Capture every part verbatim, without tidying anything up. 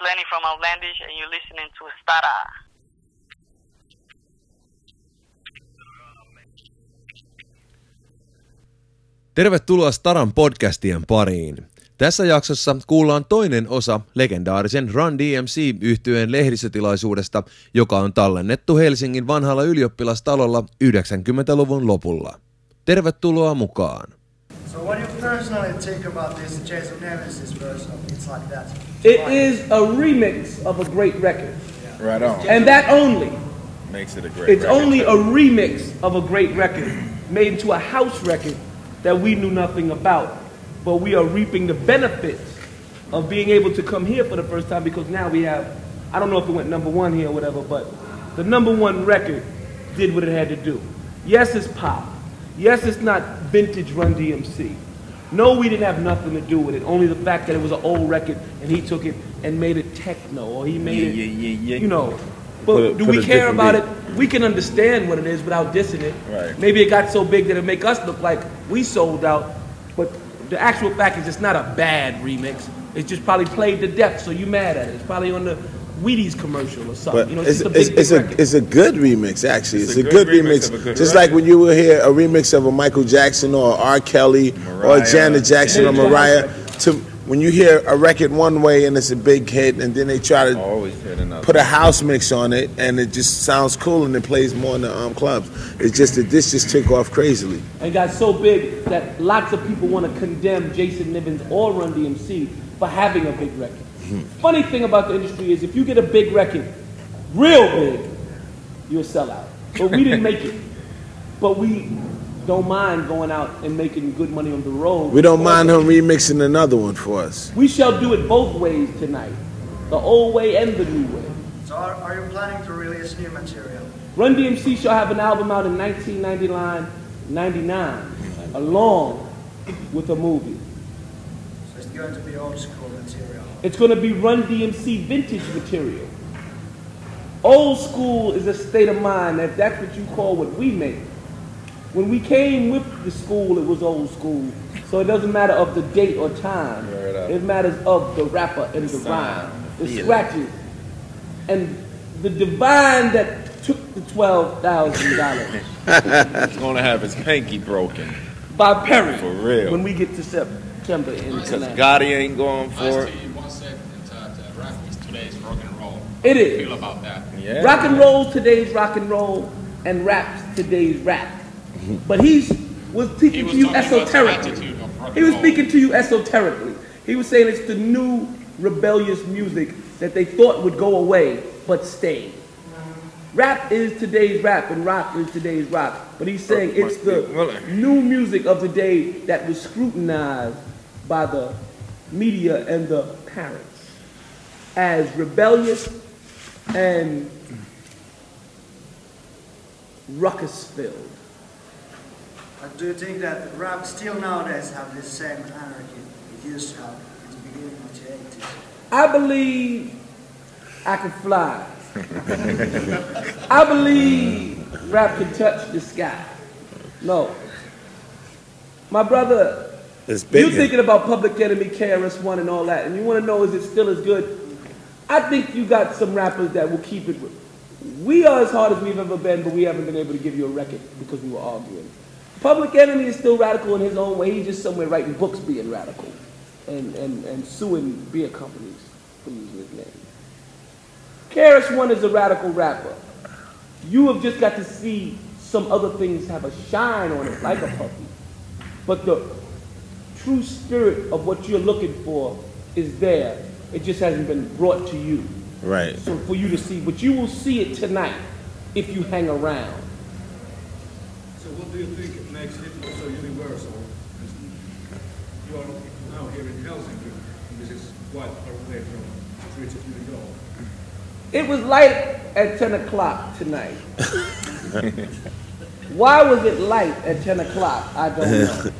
Lenny from Outlandish, and you're listening to Stara. Tervetuloa Staran podcastien pariin. Tässä jaksossa kuullaan toinen osa legendaarisen Run D M C-yhtyeen lehdistötilaisuudesta, joka on tallennettu Helsingin vanhalla ylioppilastalolla yhdeksänkymmentäluvun lopulla. Tervetuloa mukaan. So what do you personally think about this Jason Nemesis version? It's like that. It is a remix of a great record. Yeah. Right on. And that only makes it a great it's record. only a remix of a great record made into a house record that we knew nothing about. But we are reaping the benefits of being able to come here for the first time because now we have, I don't know if it went number one here or whatever, but the number one record did what it had to do. Yes, it's pop. Yes, it's not vintage Run D M C. No, we didn't have nothing to do with it. Only the fact that it was an old record and he took it and made it techno or he made yeah, it, yeah, yeah, yeah. you know. But put a, do put we care about beat. it? We can understand what it is without dissing it. Right. Maybe it got so big that it make us look like we sold out. But the actual fact is it's not a bad remix. It's just probably played to death, so you mad at it. It's probably on the Wheaties commercial or something. But you know, it's, it's, a big, it's, big it's, record. a, it's a good remix, actually. It's, it's a, a good, good remix. remix of a good Just record. like when you will hear a remix of a Michael Jackson or R. Kelly Mariah. or Janet Jackson or Mariah. To when you hear a record one way and it's a big hit, and then they try to Always hit another. put a house mix on it, and it just sounds cool and it plays more in the um, clubs. It's just that this just took off crazily. And got so big that lots of people want to condemn Jason Nibbins or Run D M C for having a big record. Mm-hmm. Funny thing about the industry is if you get a big record, real big, you'll sell out. But we didn't make it. But we don't mind going out and making good money on the road. We don't mind him remixing another one for us. We shall do it both ways tonight. The old way and the new way. So are, are you planning to release new material? Run D M C shall have an album out in nineteen ninety-nine, ninety-nine, along with a movie. So it's going to be old school material. It's going to be Run D M C vintage material. Old school is a state of mind, if that's what you call what we make. When we came with the school, it was old school. So it doesn't matter of the date or time. Right. It matters of the rapper and the rhyme, the Feel it. scratches. And the divine that took the twelve thousand dollars He's gonna have his pinky broken. by Perry. For real. When we get to September in Because Atlanta. Gotti ain't going for Last it. year you once said that uh, rap is today's rock and roll. It How do you is. feel about that? Yeah. Rock and roll's today's rock and roll, and rap's today's rap. But he's was speaking He was to you talking about the esoterically. attitude of rock He and was roll. speaking to you esoterically. He was saying it's the new rebellious music that they thought would go away, but stayed. Rap is today's rap, and rock is today's rock. But he's saying it's the new music of the day that was scrutinized by the media and the parents as rebellious and ruckus-filled. But do you think that rap still nowadays have the same anarchy it used to have at the beginning of the eighties? I believe I can fly. I believe rap can touch the sky. No. My brother, It's big. you're thinking about Public Enemy, K R S One, and all that, and you want to know is it still as good? I think you got some rappers that will keep it. We are as hard as we've ever been, but we haven't been able to give you a record because we were arguing. Public Enemy is still radical in his own way. He's just somewhere writing books being radical and, and, and suing beer companies for using his name. K R S One is a radical rapper. You have just got to see some other things have a shine on it, like a puppy. But the true spirit of what you're looking for is there. It just hasn't been brought to you. Right. So for you to see, but you will see it tonight if you hang around. So what do you think makes it so universal? You are now here in Helsinki, and this is quite far away from the streets of New York. It was light at ten o'clock tonight. Why was it light at ten o'clock? I don't know.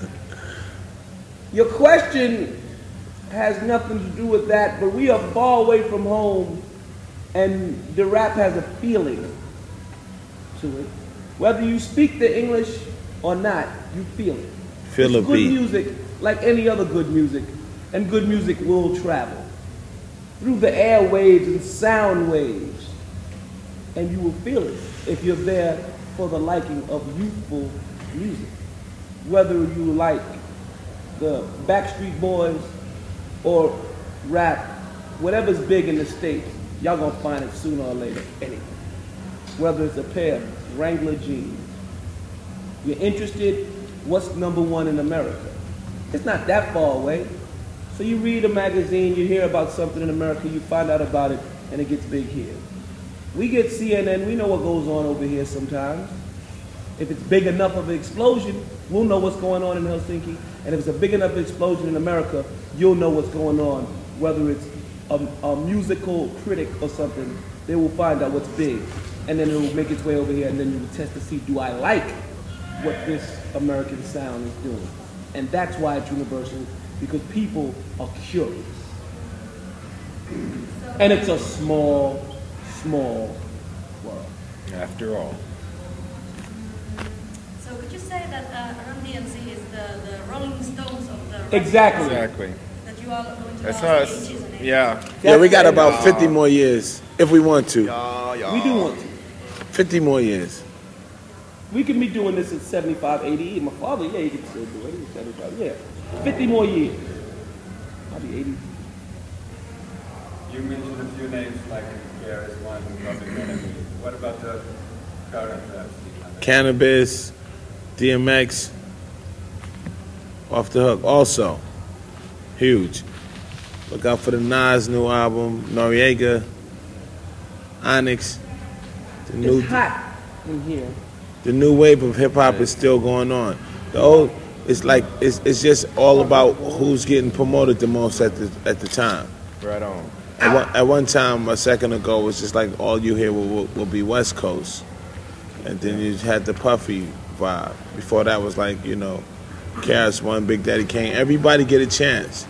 Your question has nothing to do with that, but we are far away from home, and the rap has a feeling to it. Whether you speak the English or not, you feel it. Feel it's a good beat. music, like any other good music, and good music will travel. through the airwaves and sound waves. And you will feel it if you're there for the liking of youthful music. Whether you like the Backstreet Boys or rap, whatever's big in the States, y'all gonna find it sooner or later anyway. Whether it's a pair of Wrangler jeans. You're interested, what's number one in America? It's not that far away. So you read a magazine, you hear about something in America, you find out about it, and it gets big here. We get C N N, we know what goes on over here sometimes. If it's big enough of an explosion, we'll know what's going on in Helsinki. And if it's a big enough explosion in America, you'll know what's going on. Whether it's a, a musical critic or something, they will find out what's big. And then it will make its way over here, and then you will test to see, do I like what this American sound is doing? And that's why it's universal, because people are curious. And it's a small, small world. After all. So would you say that uh, Run D M C is the, the Rolling Stones of the... Exactly. Exactly. That you all are going to That's all us. ages and ages. Yeah. Yeah, we got about fifty more years if we want to. We do want to. fifty more years. We can be doing this at seventy-five, eighty. My father, yeah, he can still do it. He's seventy-five, yeah. fifty more years. I'll be eighty. You mentioned a few names like K R S One and Public Enemy. What about the current uh, scene? Cannabis, D M X, Off the Hook. Also, huge. Look out for the Nas new album, Noriega, Onyx. The new, It's hot in here. the new wave of hip hop is still going on. The old, it's like it's it's just all about who's getting promoted the most at the at the time. Right on. At one, at one time, a second ago, it was just like all you hear will, will, will be West Coast, and then you had the Puffy vibe. Before that was like you know, K R S One, Big Daddy Kane. Everybody get a chance.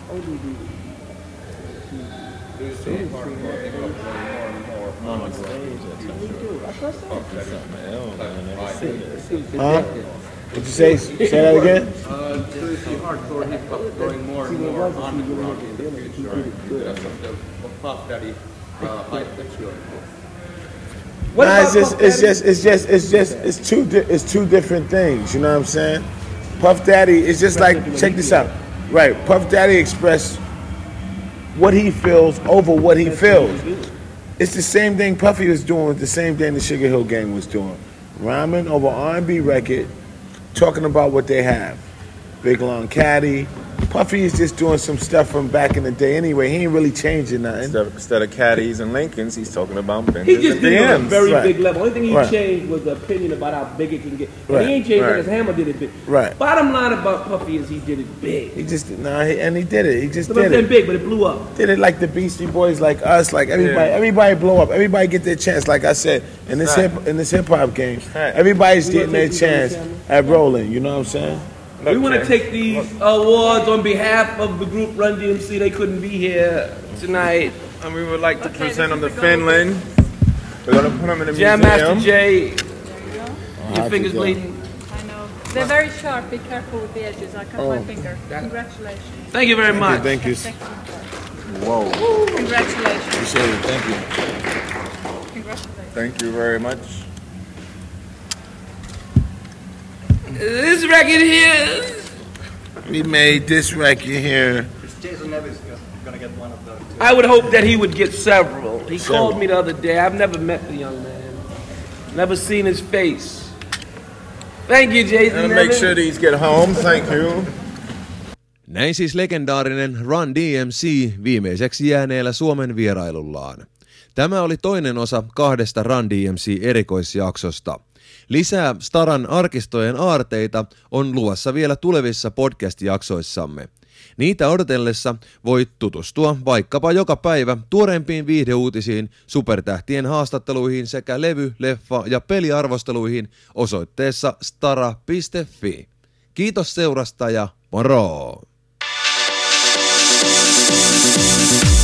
Huh? What'd you say? Say that again? Uh, do you see hardcore hip hop growing more and more on the ground in the future because of the Puff Daddy uh, hype that's going on? What Nah, about it's just, Puff it's Daddy? just, it's just, it's just, it's two, di- it's two different things. You know what I'm saying? Puff Daddy is just like, check this out, right? Puff Daddy expressed what he feels over what he feels. It's the same thing Puffy was doing, the same thing the Sugar Hill Gang was doing, rhyming over R and B record, talking about what they have. Big Long Caddy. Puffy is just doing some stuff from back in the day anyway. He ain't really changing nothing. Instead of, instead of caddies and Lincolns, he's talking about Benzes He just and did it on a B Ms. very Right. big level. Only thing he Right. changed was the opinion about how big it can get. And Right. he ain't changed Right. because Hammer did it big. Right. Bottom line about Puffy is he did it big. He just, nah, he, and he did it. He just So I'm did saying it. big, but it blew up. Did it like the Beastie Boys, like us, like everybody. Yeah. Everybody blow up. Everybody get their chance. Like I said, in this Right. hip in this hip hop game, Right. everybody's We getting gonna their take these on chance the at rolling. You know what I'm saying? We want to Okay. take these awards on behalf of the group Run D M C. They couldn't be here tonight. And we would like to Okay, present them to this is the goal. Finland. We're going to put them in the Jam Master museum. J, your How'd fingers you go? bleeding. I know. They're very sharp. Be careful with the edges. I cut Oh. my finger. Congratulations. Thank you very much. Thank you. Thank you. Whoa. Congratulations. Appreciate it. Thank you. Congratulations. Thank you very much. This record here. We made this record here. Is Jason Nevis going to get one of those? I would hope that he would get several. He Several. called me the other day. I've never met the young man. Never seen his face. Thank you, Jason. And make Nevin. sure these get home. Thank you. Näin siis legendaarinen Run D M C viimeiseksi jääneellä Suomen vierailullaan. Tämä oli toinen osa kahdesta Run D M C-erikoisjaksosta. Lisää Staran arkistojen aarteita on luvassa vielä tulevissa podcast-jaksoissamme. Niitä odotellessa voit tutustua vaikkapa joka päivä tuoreimpiin viihdeuutisiin, supertähtien haastatteluihin sekä levy-, leffa- ja peliarvosteluihin osoitteessa stara piste fi. Kiitos seurasta ja moro!